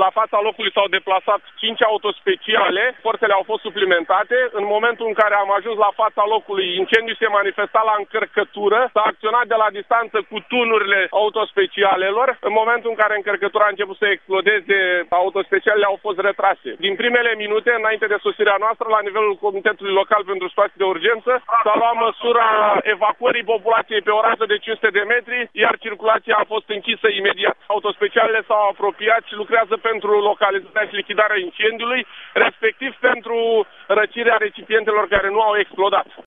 La fața locului s-au deplasat 5 autospeciale, forțele au fost suplimentate. În momentul în care am ajuns la fața locului, incendiul se manifesta la încărcătură, s-a acționat de la distanță cu tunurile autospecialelor. În momentul în care încărcătura a început să explodeze, autospecialele au fost retrase. Din primele minute, înainte de sosirea noastră, la nivelul Comitetului Local pentru Situații de Urgență, s-a luat măsura evacuării populației pe o rază de 500 de metri, iar circulația a fost închisă imediat. Autospecialele s-au apropiat și lucrează pentru localizarea și lichidarea incendiului, respectiv pentru răcirea recipientelor care nu au explodat.